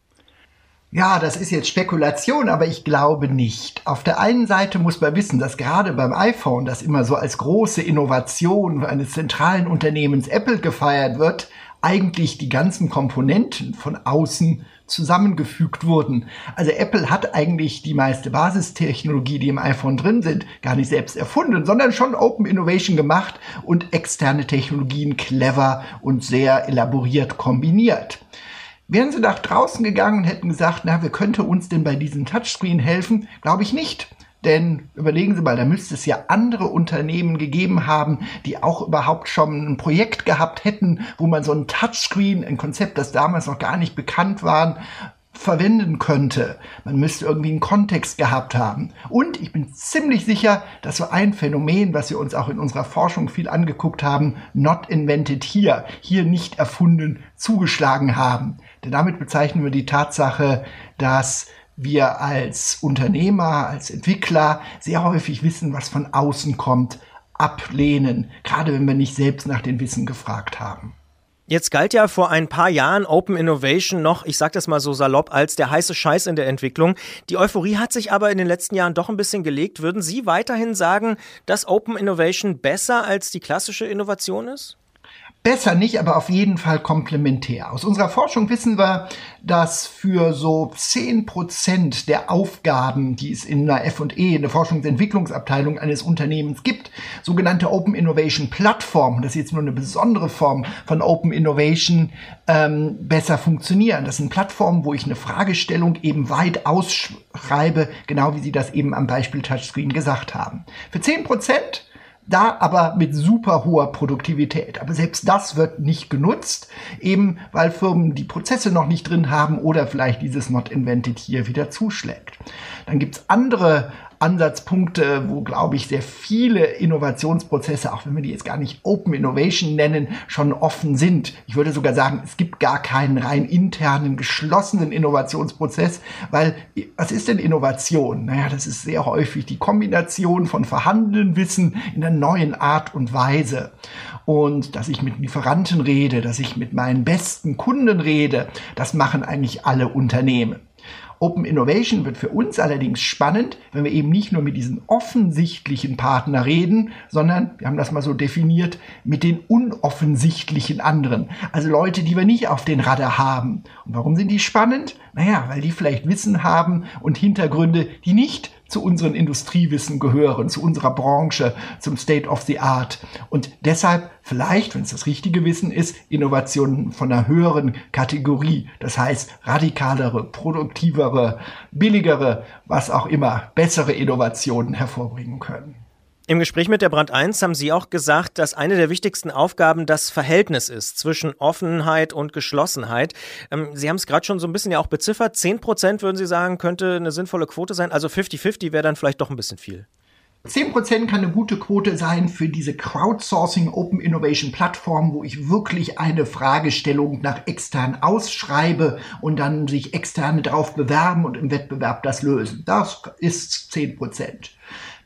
Ja, das ist jetzt Spekulation, aber ich glaube nicht. Auf der einen Seite muss man wissen, dass gerade beim iPhone, das immer so als große Innovation eines zentralen Unternehmens Apple gefeiert wird, eigentlich die ganzen Komponenten von außen zusammengefügt wurden. Also Apple hat eigentlich die meiste Basistechnologie, die im iPhone drin sind, gar nicht selbst erfunden, sondern schon Open Innovation gemacht und externe Technologien clever und sehr elaboriert kombiniert. Wären sie nach draußen gegangen und hätten gesagt, na, wer könnte uns denn bei diesem Touchscreen helfen? Glaube ich nicht. Denn überlegen Sie mal, da müsste es ja andere Unternehmen gegeben haben, die auch überhaupt schon ein Projekt gehabt hätten, wo man so ein Touchscreen, ein Konzept, das damals noch gar nicht bekannt war, verwenden könnte. Man müsste irgendwie einen Kontext gehabt haben. Und ich bin ziemlich sicher, dass so ein Phänomen, was wir uns auch in unserer Forschung viel angeguckt haben, not invented here, hier nicht erfunden, zugeschlagen haben. Denn damit bezeichnen wir die Tatsache, dass wir als Unternehmer, als Entwickler sehr häufig wissen, was von außen kommt, ablehnen, gerade wenn wir nicht selbst nach dem Wissen gefragt haben. Jetzt galt ja vor ein paar Jahren Open Innovation noch, ich sag das mal so salopp, als der heiße Scheiß in der Entwicklung. Die Euphorie hat sich aber in den letzten Jahren doch ein bisschen gelegt. Würden Sie weiterhin sagen, dass Open Innovation besser als die klassische Innovation ist? Besser nicht, aber auf jeden Fall komplementär. Aus unserer Forschung wissen wir, dass für so zehn Prozent der Aufgaben, die es in einer F und E, in der Forschungsentwicklungsabteilung eines Unternehmens gibt, sogenannte Open Innovation Plattformen, das ist jetzt nur eine besondere Form von Open Innovation, ähm, besser funktionieren. Das sind Plattformen, wo ich eine Fragestellung eben weit ausschreibe, genau wie Sie das eben am Beispiel Touchscreen gesagt haben. Für zehn Prozent da aber mit super hoher Produktivität. Aber selbst das wird nicht genutzt, eben weil Firmen die Prozesse noch nicht drin haben oder vielleicht dieses Not Invented hier wieder zuschlägt. Dann gibt's andere Ansatzpunkte, wo, glaube ich, sehr viele Innovationsprozesse, auch wenn wir die jetzt gar nicht Open Innovation nennen, schon offen sind. Ich würde sogar sagen, es gibt gar keinen rein internen, geschlossenen Innovationsprozess, weil was ist denn Innovation? Naja, das ist sehr häufig die Kombination von vorhandenem Wissen in einer neuen Art und Weise. Und dass ich mit Lieferanten rede, dass ich mit meinen besten Kunden rede, das machen eigentlich alle Unternehmen. Open Innovation wird für uns allerdings spannend, wenn wir eben nicht nur mit diesen offensichtlichen Partnern reden, sondern, wir haben das mal so definiert, mit den unoffensichtlichen anderen. Also Leute, die wir nicht auf den Radar haben. Und warum sind die spannend? Naja, weil die vielleicht Wissen haben und Hintergründe, die nicht zu unseren Industriewissen gehören, zu unserer Branche, zum State of the Art. Und deshalb vielleicht, wenn es das richtige Wissen ist, Innovationen von einer höheren Kategorie. Das heißt, radikalere, produktivere, billigere, was auch immer, bessere Innovationen hervorbringen können. Im Gespräch mit der Brand eins haben Sie auch gesagt, dass eine der wichtigsten Aufgaben das Verhältnis ist zwischen Offenheit und Geschlossenheit. Sie haben es gerade schon so ein bisschen ja auch beziffert. zehn Prozent würden Sie sagen, könnte eine sinnvolle Quote sein. Also fünfzig fünfzig wäre dann vielleicht doch ein bisschen viel. zehn Prozent kann eine gute Quote sein für diese Crowdsourcing Open Innovation Plattform, wo ich wirklich eine Fragestellung nach extern ausschreibe und dann sich Externe darauf bewerben und im Wettbewerb das lösen. Das ist zehn Prozent.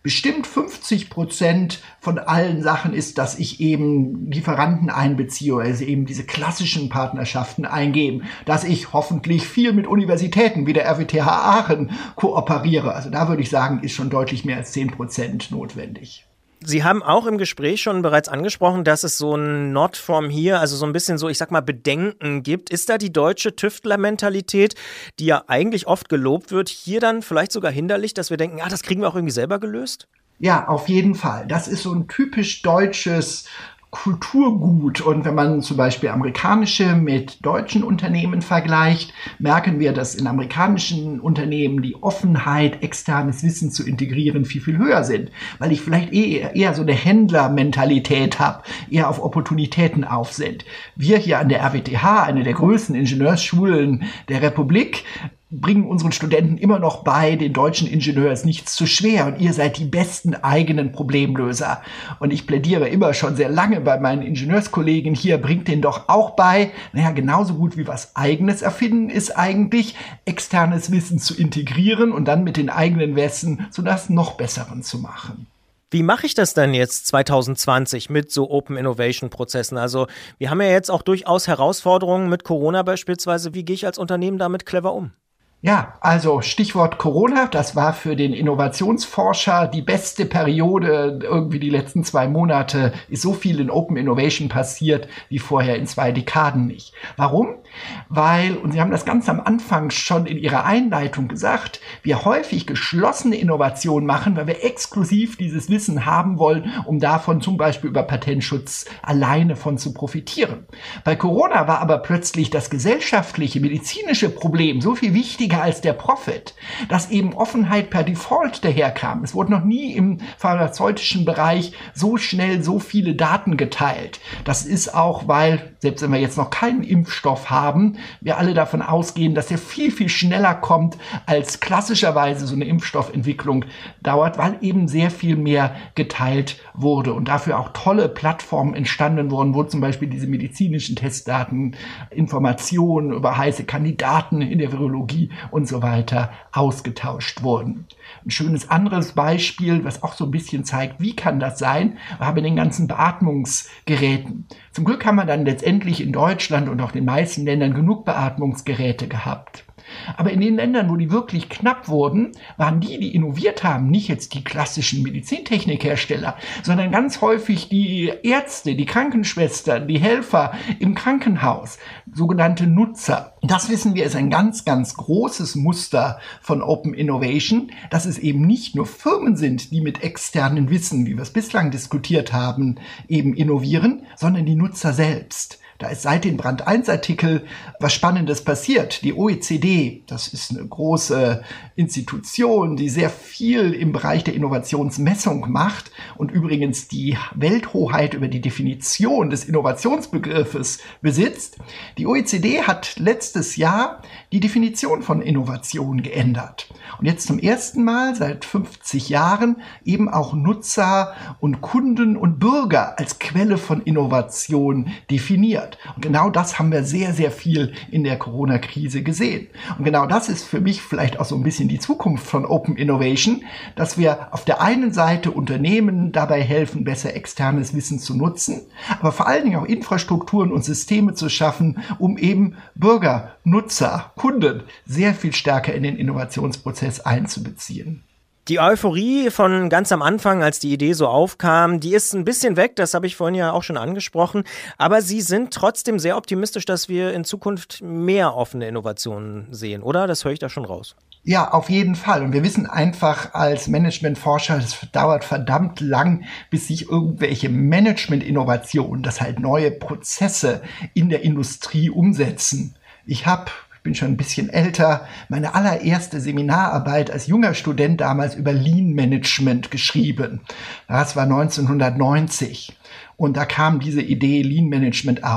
bestimmt fünfzig Prozent von allen Sachen ist, dass ich eben Lieferanten einbeziehe, also eben diese klassischen Partnerschaften eingebe, dass ich hoffentlich viel mit Universitäten wie der R W T H Aachen kooperiere. Also da würde ich sagen, ist schon deutlich mehr als zehn Prozent notwendig. Sie haben auch im Gespräch schon bereits angesprochen, dass es so ein Not from here, also so ein bisschen so, ich sag mal, Bedenken gibt. Ist da die deutsche Tüftler-Mentalität, die ja eigentlich oft gelobt wird, hier dann vielleicht sogar hinderlich, dass wir denken, ah, das kriegen wir auch irgendwie selber gelöst? Ja, auf jeden Fall. Das ist so ein typisch deutsches Kulturgut. Und wenn man zum Beispiel amerikanische mit deutschen Unternehmen vergleicht, merken wir, dass in amerikanischen Unternehmen die Offenheit, externes Wissen zu integrieren, viel, viel höher sind. Weil ich vielleicht eher, eher so eine Händlermentalität habe, eher auf Opportunitäten auf sind. Wir hier an der R W T H, eine der größten Ingenieursschulen der Republik, bringen unseren Studenten immer noch bei, den deutschen Ingenieur ist nichts zu schwer und ihr seid die besten eigenen Problemlöser. Und ich plädiere immer schon sehr lange bei meinen Ingenieurskollegen hier, bringt denen doch auch bei, naja, genauso gut wie was Eigenes erfinden ist eigentlich, externes Wissen zu integrieren und dann mit den eigenen Wissen zu das noch Besseren zu machen. Wie mache ich das denn jetzt zwanzig zwanzig mit so Open Innovation Prozessen? Also wir haben ja jetzt auch durchaus Herausforderungen mit Corona beispielsweise. Wie gehe ich als Unternehmen damit clever um? Ja, also Stichwort Corona, das war für den Innovationsforscher die beste Periode. Irgendwie die letzten zwei Monate ist so viel in Open Innovation passiert wie vorher in zwei Dekaden nicht. Warum? Weil, und Sie haben das ganz am Anfang schon in Ihrer Einleitung gesagt, wir häufig geschlossene Innovationen machen, weil wir exklusiv dieses Wissen haben wollen, um davon zum Beispiel über Patentschutz alleine von zu profitieren. Bei Corona war aber plötzlich das gesellschaftliche, medizinische Problem so viel wichtiger als der Profit, dass eben Offenheit per Default daherkam. Es wurde noch nie im pharmazeutischen Bereich so schnell so viele Daten geteilt. Das ist auch, weil, selbst wenn wir jetzt noch keinen Impfstoff haben, wir alle davon ausgehen, dass der viel, viel schneller kommt, als klassischerweise so eine Impfstoffentwicklung dauert, weil eben sehr viel mehr geteilt wurde und dafür auch tolle Plattformen entstanden wurden, wo zum Beispiel diese medizinischen Testdaten, Informationen über heiße Kandidaten in der Virologie und so weiter ausgetauscht wurden. Ein schönes anderes Beispiel, was auch so ein bisschen zeigt, wie kann das sein, war bei den ganzen Beatmungsgeräten. Zum Glück haben wir dann letztendlich in Deutschland und auch in den meisten Ländern genug Beatmungsgeräte gehabt. Aber in den Ländern, wo die wirklich knapp wurden, waren die, die innoviert haben, nicht jetzt die klassischen Medizintechnikhersteller, sondern ganz häufig die Ärzte, die Krankenschwestern, die Helfer im Krankenhaus, sogenannte Nutzer. Das wissen wir, ist ein ganz, ganz großes Muster von Open Innovation, dass es eben nicht nur Firmen sind, die mit externen Wissen, wie wir es bislang diskutiert haben, eben innovieren, sondern die Nutzer selbst. Da ist seit den Brand eins Artikel was Spannendes passiert. Die O E C D, das ist eine große Institution, die sehr viel im Bereich der Innovationsmessung macht und übrigens die Welthoheit über die Definition des Innovationsbegriffes besitzt. Die O E C D hat letztes Jahr die Definition von Innovation geändert. Und jetzt zum ersten Mal seit fünfzig Jahren eben auch Nutzer und Kunden und Bürger als Quelle von Innovation definiert. Und genau das haben wir sehr, sehr viel in der Corona-Krise gesehen. Und genau das ist für mich vielleicht auch so ein bisschen die Zukunft von Open Innovation, dass wir auf der einen Seite Unternehmen dabei helfen, besser externes Wissen zu nutzen, aber vor allen Dingen auch Infrastrukturen und Systeme zu schaffen, um eben Bürger, Nutzer, Kunden sehr viel stärker in den Innovationsprozess einzubeziehen. Die Euphorie von ganz am Anfang, als die Idee so aufkam, die ist ein bisschen weg, das habe ich vorhin ja auch schon angesprochen, aber Sie sind trotzdem sehr optimistisch, dass wir in Zukunft mehr offene Innovationen sehen, oder? Das höre ich da schon raus. Ja, auf jeden Fall. Und wir wissen einfach als Managementforscher, es dauert verdammt lang, bis sich irgendwelche Management-Innovationen, das halt neue Prozesse in der Industrie umsetzen. Ich habe bin schon ein bisschen älter, meine allererste Seminararbeit als junger Student damals über Lean Management geschrieben. Das war neunzehnhundertneunzig. Und da kam diese Idee Lean Management auf.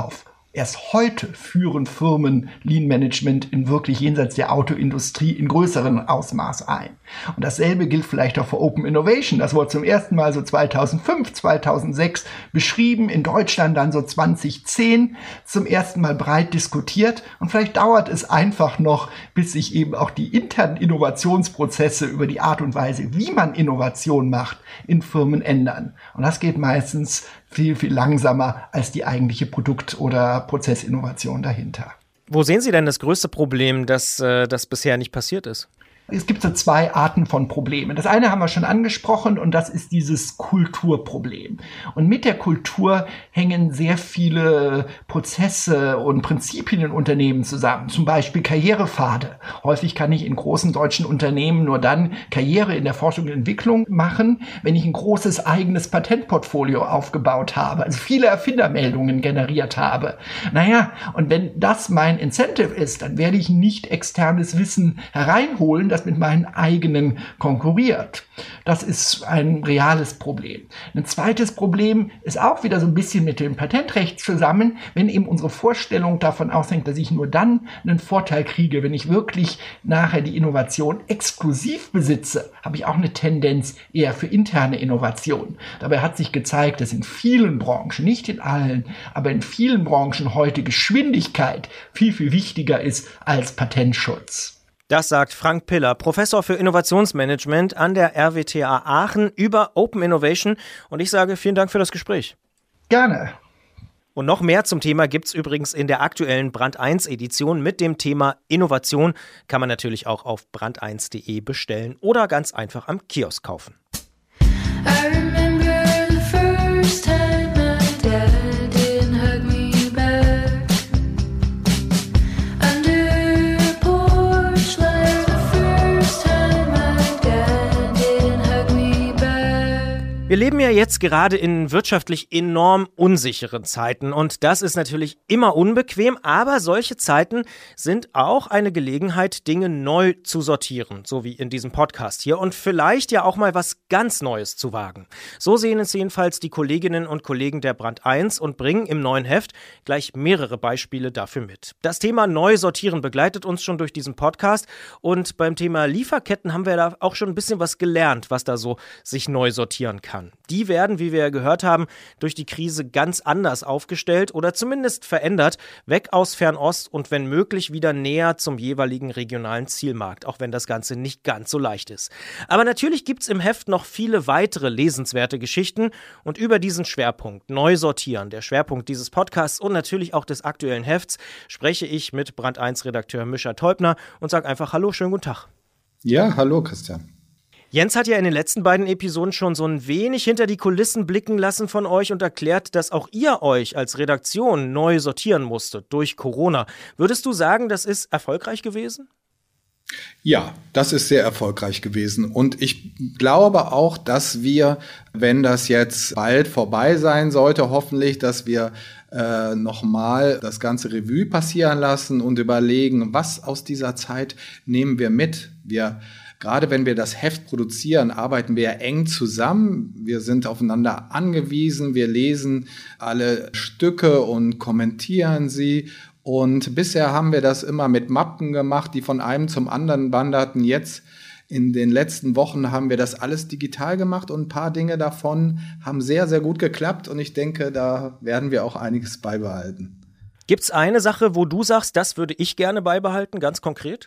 Erst heute führen Firmen Lean Management in wirklich jenseits der Autoindustrie in größerem Ausmaß ein. Und dasselbe gilt vielleicht auch für Open Innovation. Das wurde zum ersten Mal so zweitausendfünf, zweitausendsechs beschrieben, in Deutschland dann so zweitausendzehn zum ersten Mal breit diskutiert. Und vielleicht dauert es einfach noch, bis sich eben auch die internen Innovationsprozesse über die Art und Weise, wie man Innovation macht, in Firmen ändern. Und das geht meistens viel, viel langsamer als die eigentliche Produkt- oder Prozessinnovation dahinter. Wo sehen Sie denn das größte Problem, dass äh, das bisher nicht passiert ist? Es gibt so zwei Arten von Problemen. Das eine haben wir schon angesprochen und das ist dieses Kulturproblem. Und mit der Kultur hängen sehr viele Prozesse und Prinzipien in Unternehmen zusammen. Zum Beispiel Karrierepfade. Häufig kann ich in großen deutschen Unternehmen nur dann Karriere in der Forschung und Entwicklung machen, wenn ich ein großes eigenes Patentportfolio aufgebaut habe, also viele Erfindermeldungen generiert habe. Naja, und wenn das mein Incentive ist, dann werde ich nicht externes Wissen hereinholen, das mit meinen eigenen konkurriert. Das ist ein reales Problem. Ein zweites Problem ist auch wieder so ein bisschen mit dem Patentrecht zusammen, wenn eben unsere Vorstellung davon aushängt, dass ich nur dann einen Vorteil kriege, wenn ich wirklich nachher die Innovation exklusiv besitze, habe ich auch eine Tendenz eher für interne Innovation. Dabei hat sich gezeigt, dass in vielen Branchen, nicht in allen, aber in vielen Branchen heute Geschwindigkeit viel, viel wichtiger ist als Patentschutz. Das sagt Frank Piller, Professor für Innovationsmanagement an der R W T H Aachen über Open Innovation. Und ich sage vielen Dank für das Gespräch. Gerne. Und noch mehr zum Thema gibt's übrigens in der aktuellen Brand eins Edition mit dem Thema Innovation. Kann man natürlich auch auf brand eins punkt de bestellen oder ganz einfach am Kiosk kaufen. I remember the first time my dad didn't hug me back. Under a porch light, the first time my dad didn't hug me back. Wir leben ja jetzt gerade in wirtschaftlich enorm unsicheren Zeiten und das ist natürlich immer unbequem, aber solche Zeiten sind auch eine Gelegenheit, Dinge neu zu sortieren, so wie in diesem Podcast hier und vielleicht ja auch mal was ganz Neues zu wagen. So sehen es jedenfalls die Kolleginnen und Kollegen der Brand eins und bringen im neuen Heft gleich mehrere Beispiele dafür mit. Das Thema Neu sortieren begleitet uns schon durch diesen Podcast und beim Thema Lieferketten haben wir da auch schon ein bisschen was gelernt, was da so sich neu sortieren kann. Die werden, wie wir ja gehört haben, durch die Krise ganz anders aufgestellt oder zumindest verändert, weg aus Fernost und wenn möglich wieder näher zum jeweiligen regionalen Zielmarkt, auch wenn das Ganze nicht ganz so leicht ist. Aber natürlich gibt's im Heft noch viele weitere lesenswerte Geschichten und über diesen Schwerpunkt Neu sortieren, der Schwerpunkt dieses Podcasts und natürlich auch des aktuellen Hefts, spreche ich mit Brand eins Redakteur Mischa Teubner und sage einfach Hallo, schönen guten Tag. Ja, hallo Christian. Jens hat ja in den letzten beiden Episoden schon so ein wenig hinter die Kulissen blicken lassen von euch und erklärt, dass auch ihr euch als Redaktion neu sortieren musstet durch Corona. Würdest du sagen, das ist erfolgreich gewesen? Ja, das ist sehr erfolgreich gewesen und ich glaube auch, dass wir, wenn das jetzt bald vorbei sein sollte, hoffentlich, dass wir äh, nochmal das ganze Revue passieren lassen und überlegen, was aus dieser Zeit nehmen wir mit. Wir Gerade wenn wir das Heft produzieren, arbeiten wir ja eng zusammen. Wir sind aufeinander angewiesen. Wir lesen alle Stücke und kommentieren sie. Und bisher haben wir das immer mit Mappen gemacht, die von einem zum anderen wanderten. Jetzt in den letzten Wochen haben wir das alles digital gemacht und ein paar Dinge davon haben sehr, sehr gut geklappt. Und ich denke, da werden wir auch einiges beibehalten. Gibt's eine Sache, wo du sagst, das würde ich gerne beibehalten, ganz konkret?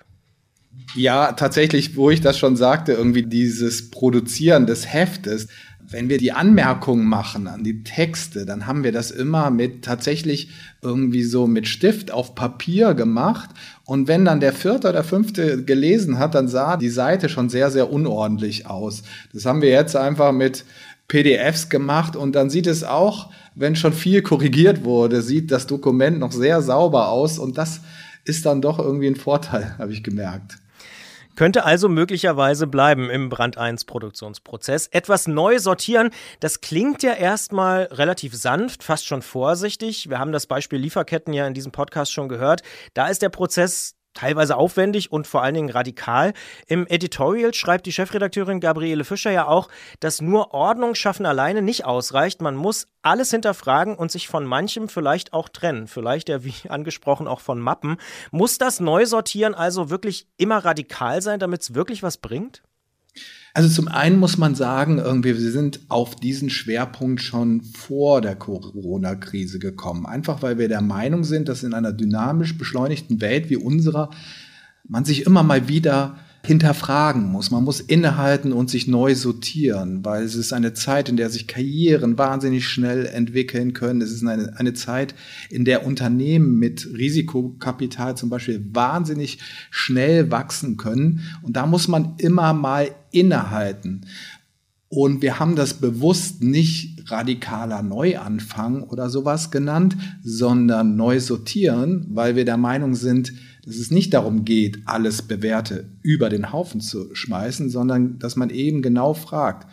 Ja, tatsächlich, wo ich das schon sagte, irgendwie dieses Produzieren des Heftes. Wenn wir die Anmerkungen machen an die Texte, dann haben wir das immer mit tatsächlich irgendwie so mit Stift auf Papier gemacht. Und wenn dann der vierte oder fünfte gelesen hat, dann sah die Seite schon sehr, sehr unordentlich aus. Das haben wir jetzt einfach mit P D Fs gemacht und dann sieht es auch, wenn schon viel korrigiert wurde, sieht das Dokument noch sehr sauber aus und das ist dann doch irgendwie ein Vorteil, habe ich gemerkt. Könnte also möglicherweise bleiben im Brand eins Produktionsprozess. Etwas neu sortieren, das klingt ja erstmal relativ sanft, fast schon vorsichtig. Wir haben das Beispiel Lieferketten ja in diesem Podcast schon gehört. Da ist der Prozess teilweise aufwendig und vor allen Dingen radikal. Im Editorial schreibt die Chefredakteurin Gabriele Fischer ja auch, dass nur Ordnung schaffen alleine nicht ausreicht. Man muss alles hinterfragen und sich von manchem vielleicht auch trennen. Vielleicht ja, wie angesprochen, auch von Mappen. Muss das Neusortieren also wirklich immer radikal sein, damit es wirklich was bringt? Also zum einen muss man sagen, irgendwie, wir sind auf diesen Schwerpunkt schon vor der Corona-Krise gekommen. Einfach weil wir der Meinung sind, dass in einer dynamisch beschleunigten Welt wie unserer man sich immer mal wieder hinterfragen muss. Man muss innehalten und sich neu sortieren, weil es ist eine Zeit, in der sich Karrieren wahnsinnig schnell entwickeln können. Es ist eine, eine Zeit, in der Unternehmen mit Risikokapital zum Beispiel wahnsinnig schnell wachsen können. Und da muss man immer mal innehalten. Und wir haben das bewusst nicht radikaler Neuanfang oder sowas genannt, sondern neu sortieren, weil wir der Meinung sind, dass es nicht darum geht, alles Bewährte über den Haufen zu schmeißen, sondern dass man eben genau fragt,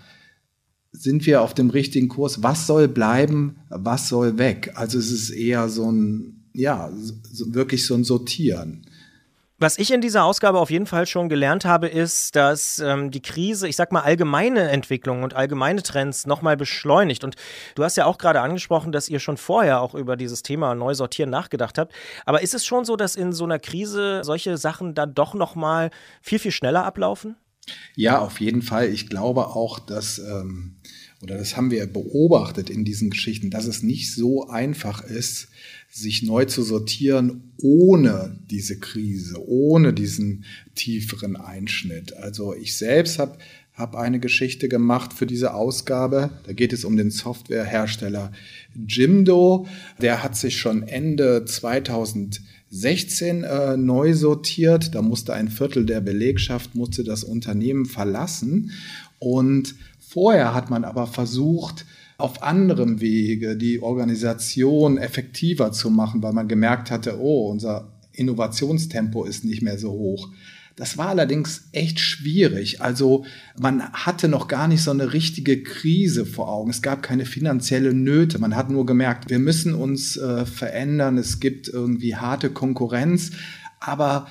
sind wir auf dem richtigen Kurs? Was soll bleiben? Was soll weg? Also es ist eher so ein, ja, so, wirklich so ein Sortieren. Was ich in dieser Ausgabe auf jeden Fall schon gelernt habe, ist, dass ähm, die Krise, ich sag mal, allgemeine Entwicklungen und allgemeine Trends nochmal beschleunigt. Und du hast ja auch gerade angesprochen, dass ihr schon vorher auch über dieses Thema Neusortieren nachgedacht habt. Aber ist es schon so, dass in so einer Krise solche Sachen dann doch nochmal viel, viel schneller ablaufen? Ja, auf jeden Fall. Ich glaube auch, dass, ähm, oder das haben wir beobachtet in diesen Geschichten, dass es nicht so einfach ist, sich neu zu sortieren ohne diese Krise, ohne diesen tieferen Einschnitt. Also ich selbst habe hab eine Geschichte gemacht für diese Ausgabe. Da geht es um den Softwarehersteller Jimdo. Der hat sich schon Ende zweitausendsechzehn äh, neu sortiert. Da musste ein Viertel der Belegschaft musste das Unternehmen verlassen. Und vorher hat man aber versucht, auf anderem Wege die Organisation effektiver zu machen, weil man gemerkt hatte, oh, unser Innovationstempo ist nicht mehr so hoch. Das war allerdings echt schwierig. Also man hatte noch gar nicht so eine richtige Krise vor Augen. Es gab keine finanzielle Nöte. Man hat nur gemerkt, wir müssen uns äh, verändern. Es gibt irgendwie harte Konkurrenz. Aber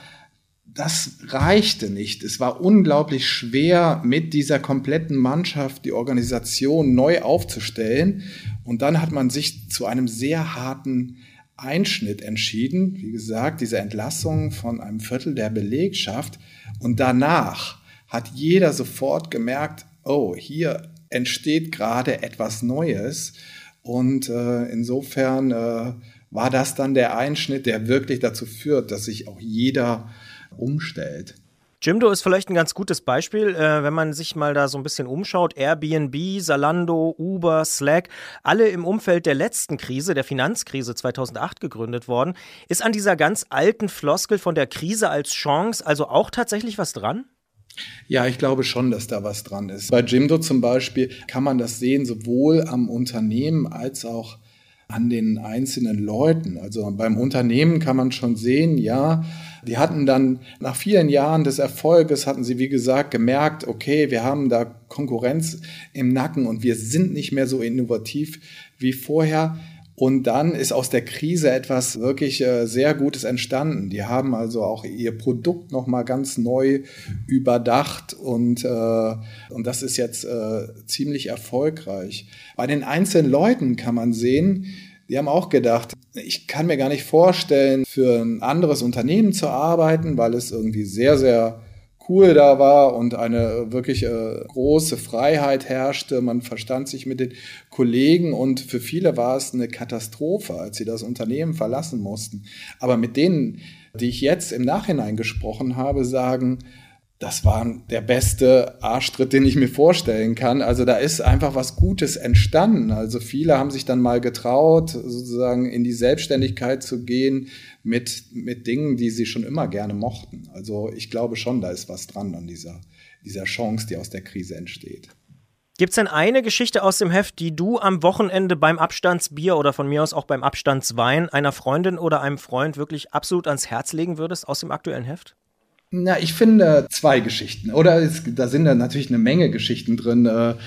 das reichte nicht. Es war unglaublich schwer, mit dieser kompletten Mannschaft die Organisation neu aufzustellen. Und dann hat man sich zu einem sehr harten Einschnitt entschieden. Wie gesagt, diese Entlassung von einem Viertel der Belegschaft. Und danach hat jeder sofort gemerkt, oh, hier entsteht gerade etwas Neues. Und äh, insofern äh, war das dann der Einschnitt, der wirklich dazu führt, dass sich auch jeder umstellt. Jimdo ist vielleicht ein ganz gutes Beispiel, äh, wenn man sich mal da so ein bisschen umschaut. Airbnb, Zalando, Uber, Slack, alle im Umfeld der letzten Krise, der Finanzkrise zweitausendacht gegründet worden. Ist an dieser ganz alten Floskel von der Krise als Chance also auch tatsächlich was dran? Ja, ich glaube schon, dass da was dran ist. Bei Jimdo zum Beispiel kann man das sehen, sowohl am Unternehmen als auch an den einzelnen Leuten. Also beim Unternehmen kann man schon sehen, ja, die hatten dann nach vielen Jahren des Erfolges, hatten sie, wie gesagt, gemerkt, okay, wir haben da Konkurrenz im Nacken und wir sind nicht mehr so innovativ wie vorher. Und dann ist aus der Krise etwas wirklich äh, sehr Gutes entstanden. Die haben also auch ihr Produkt nochmal ganz neu überdacht und, äh, und das ist jetzt äh, ziemlich erfolgreich. Bei den einzelnen Leuten kann man sehen, die haben auch gedacht, ich kann mir gar nicht vorstellen, für ein anderes Unternehmen zu arbeiten, weil es irgendwie sehr, sehr cool da war und eine wirklich äh, große Freiheit herrschte. Man verstand sich mit den Kollegen und für viele war es eine Katastrophe, als sie das Unternehmen verlassen mussten. Aber mit denen, die ich jetzt im Nachhinein gesprochen habe, sagen, das war der beste Arschtritt, den ich mir vorstellen kann. Also da ist einfach was Gutes entstanden. Also viele haben sich dann mal getraut, sozusagen in die Selbstständigkeit zu gehen mit, mit Dingen, die sie schon immer gerne mochten. Also ich glaube schon, da ist was dran an dieser, dieser Chance, die aus der Krise entsteht. Gibt's denn eine Geschichte aus dem Heft, die du am Wochenende beim Abstandsbier oder von mir aus auch beim Abstandswein einer Freundin oder einem Freund wirklich absolut ans Herz legen würdest aus dem aktuellen Heft? Na, ich finde zwei Geschichten. Oder es, da sind da natürlich eine Menge Geschichten drin.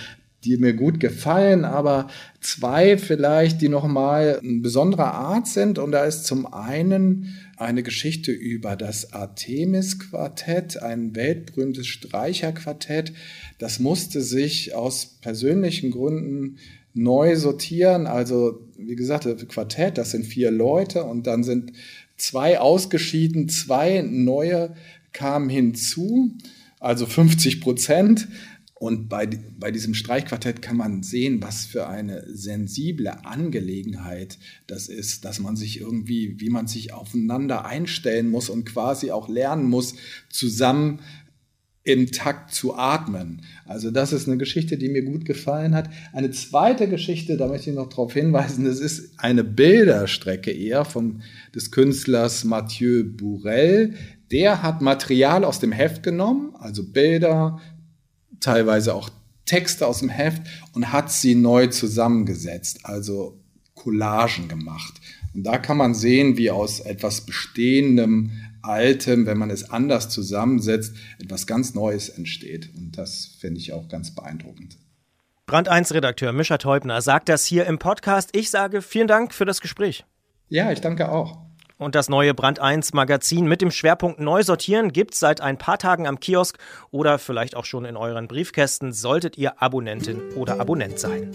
die mir gut gefallen, aber zwei vielleicht, die nochmal ein besonderer Art sind. Und da ist zum einen eine Geschichte über das Artemis-Quartett, ein weltberühmtes Streicherquartett. Das musste sich aus persönlichen Gründen neu sortieren. Also wie gesagt, das Quartett, das sind vier Leute und dann sind zwei ausgeschieden, zwei neue kamen hinzu, also fünfzig Prozent. Und bei, bei diesem Streichquartett kann man sehen, was für eine sensible Angelegenheit das ist, dass man sich irgendwie, wie man sich aufeinander einstellen muss und quasi auch lernen muss, zusammen im Takt zu atmen. Also das ist eine Geschichte, die mir gut gefallen hat. Eine zweite Geschichte, da möchte ich noch darauf hinweisen, das ist eine Bilderstrecke eher vom, des Künstlers Mathieu Bourel. Der hat Material aus dem Heft genommen, also Bilder, teilweise auch Texte aus dem Heft und hat sie neu zusammengesetzt, also Collagen gemacht. Und da kann man sehen, wie aus etwas Bestehendem, Altem, wenn man es anders zusammensetzt, etwas ganz Neues entsteht. Und das finde ich auch ganz beeindruckend. Brand eins Redakteur Mischa Teubner sagt das hier im Podcast. Ich sage vielen Dank für das Gespräch. Ja, ich danke auch. Und das neue Brand eins Magazin mit dem Schwerpunkt Neu sortieren gibt's seit ein paar Tagen am Kiosk oder vielleicht auch schon in euren Briefkästen, solltet ihr Abonnentin oder Abonnent sein.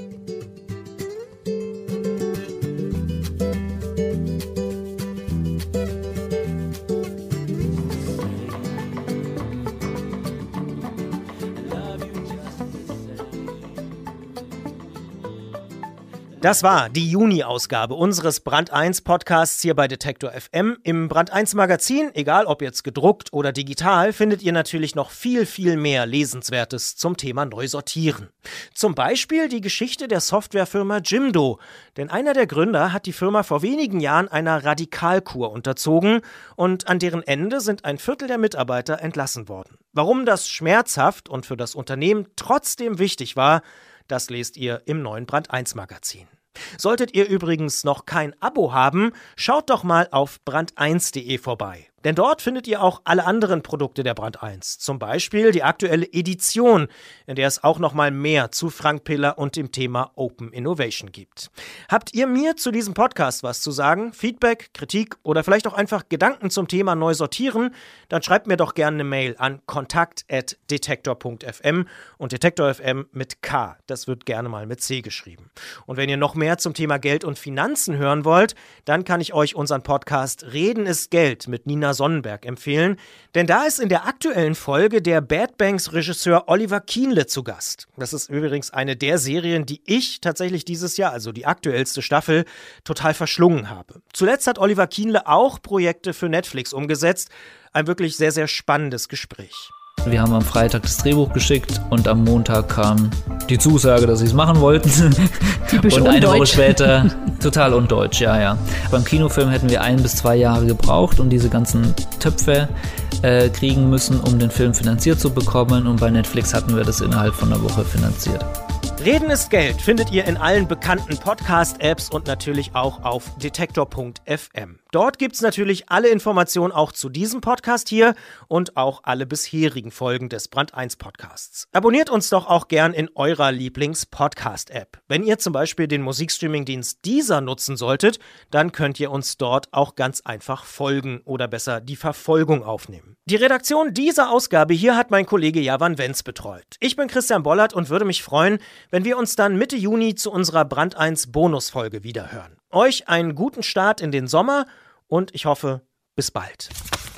Das war die Juni-Ausgabe unseres Brand eins Podcasts hier bei Detektor F M. Im Brand eins Magazin, egal ob jetzt gedruckt oder digital, findet ihr natürlich noch viel, viel mehr Lesenswertes zum Thema Neu sortieren. Zum Beispiel die Geschichte der Softwarefirma Jimdo. Denn einer der Gründer hat die Firma vor wenigen Jahren einer Radikalkur unterzogen und an deren Ende sind ein Viertel der Mitarbeiter entlassen worden. Warum das schmerzhaft und für das Unternehmen trotzdem wichtig war, das lest ihr im neuen Brand eins Magazin. Solltet ihr übrigens noch kein Abo haben, schaut doch mal auf brand eins punkt de vorbei. Denn dort findet ihr auch alle anderen Produkte der Brand eins. Zum Beispiel die aktuelle Edition, in der es auch noch mal mehr zu Frank Piller und dem Thema Open Innovation gibt. Habt ihr mir zu diesem Podcast was zu sagen? Feedback, Kritik oder vielleicht auch einfach Gedanken zum Thema Neu sortieren? Dann schreibt mir doch gerne eine Mail an kontakt at detektor punkt f m und Detektor F M mit K. Das wird gerne mal mit C geschrieben. Und wenn ihr noch mehr zum Thema Geld und Finanzen hören wollt, dann kann ich euch unseren Podcast Reden ist Geld mit Nina Sonnenberg empfehlen, denn da ist in der aktuellen Folge der Bad Banks Regisseur Oliver Kienle zu Gast. Das ist übrigens eine der Serien, die ich tatsächlich dieses Jahr, also die aktuellste Staffel, total verschlungen habe. Zuletzt hat Oliver Kienle auch Projekte für Netflix umgesetzt. Ein wirklich sehr, sehr spannendes Gespräch. Wir haben am Freitag das Drehbuch geschickt und am Montag kam die Zusage, dass sie es machen wollten. Typisch und eine undeutsch. Woche später, total undeutsch, ja, ja. Beim Kinofilm hätten wir ein bis zwei Jahre gebraucht und diese ganzen Töpfe äh, kriegen müssen, um den Film finanziert zu bekommen. Und bei Netflix hatten wir das innerhalb von einer Woche finanziert. Reden ist Geld findet ihr in allen bekannten Podcast-Apps und natürlich auch auf detektor punkt f m. Dort gibt's natürlich alle Informationen auch zu diesem Podcast hier und auch alle bisherigen Folgen des Brand eins Podcasts. Abonniert uns doch auch gern in eurer Lieblings-Podcast-App. Wenn ihr zum Beispiel den Musikstreaming-Dienst Deezer nutzen solltet, dann könnt ihr uns dort auch ganz einfach folgen oder besser die Verfolgung aufnehmen. Die Redaktion dieser Ausgabe hier hat mein Kollege Javan Wenz betreut. Ich bin Christian Bollert und würde mich freuen, wenn wir uns dann Mitte Juni zu unserer Brand eins Bonusfolge wiederhören. Euch einen guten Start in den Sommer und ich hoffe, bis bald.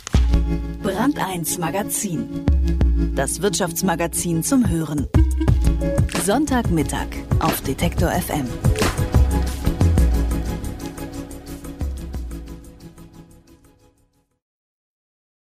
Brand eins Magazin. Das Wirtschaftsmagazin zum Hören. Sonntagmittag auf Detektor F M.